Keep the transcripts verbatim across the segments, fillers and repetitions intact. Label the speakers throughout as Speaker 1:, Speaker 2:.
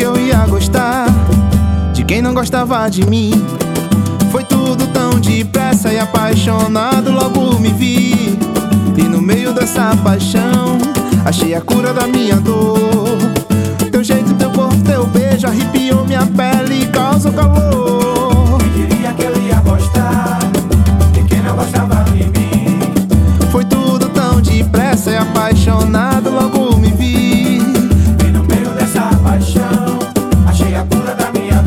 Speaker 1: que eu ia gostar de quem não gostava de mim? Foi tudo tão depressa e apaixonado logo me vi. E no meio dessa paixão achei a cura da minha dor. Teu jeito, teu corpo, teu beijo arrepiou minha pele e causou calor.
Speaker 2: Quem diria que eu ia gostar de quem não gostava de mim?
Speaker 1: Foi tudo tão depressa e apaixonado logo me vi.
Speaker 2: E no meio dessa paixão achei a cura da minha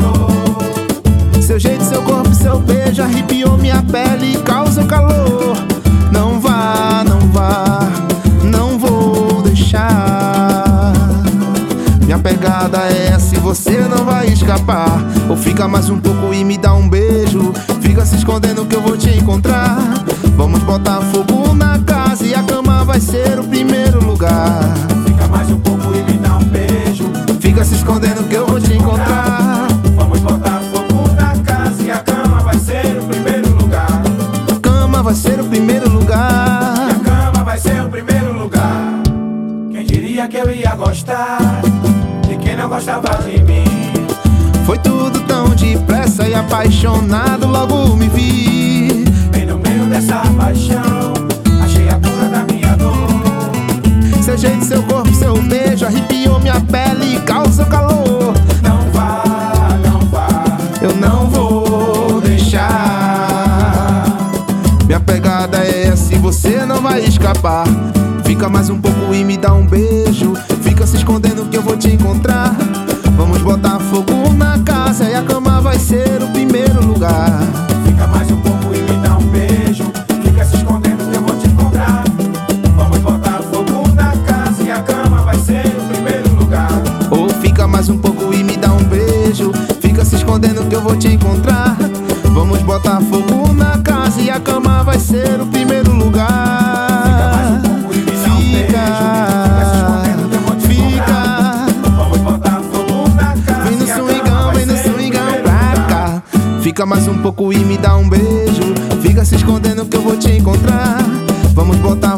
Speaker 2: dor.
Speaker 1: Seu jeito, seu corpo, seu beijo arrepiou minha pele e causou calor. Não vá, não vá, não vou deixar. Minha pegada é essa e você não vai escapar. Ou fica mais um pouco e me dá um beijo. Fica se escondendo que eu vou te encontrar. Vamos botar fogo na casa e a cama vai ser o primeiro lugar.
Speaker 2: Fica mais um pouco e me dá um beijo.
Speaker 1: Fica se escondendo que eu vou te encontrar.
Speaker 2: Vamos botar fogo na casa e a cama vai ser o primeiro lugar.
Speaker 1: A cama vai ser o primeiro lugar.
Speaker 2: E a cama vai ser o primeiro lugar. Quem diria que eu ia gostar de quem não gostava de mim?
Speaker 1: Foi tudo tão depressa e apaixonado logo me vi.
Speaker 2: E no meio dessa paixão achei a cura da minha dor.
Speaker 1: Seu jeito, seu corpo, seu beijo arrepiou minha pele e causou calor.
Speaker 2: Não vá, não vá,
Speaker 1: Eu não vou deixar. Minha pegada é essa e você não vai escapar. Fica mais um pouco e me dá um beijo. Fica se escondendo que eu vou te encontrar. Vamos botar fogo na casa e a cama vai ser o primeiro lugar.
Speaker 2: Fica mais um pouco e me dá um beijo. Fica se escondendo que eu vou te encontrar. Vamos botar fogo na casa e a cama vai ser o primeiro lugar.
Speaker 1: Ou fica mais um pouco e me dá um beijo. Fica se escondendo que eu vou te encontrar. Vamos botar fogo na casa e a cama vai ser o primeiro lugar.
Speaker 2: Fica mais um pouco e me dá um beijo. Fica se escondendo que eu vou te encontrar. Vamos botar fogo na casa
Speaker 1: Vem no
Speaker 2: e a cama
Speaker 1: swingão,
Speaker 2: vai
Speaker 1: vem no
Speaker 2: ser o
Speaker 1: swingão
Speaker 2: primeiro
Speaker 1: pra
Speaker 2: lugar.
Speaker 1: cá. Fica mais um pouco e me dá um beijo. Fica se escondendo que eu vou te encontrar. Vamos botar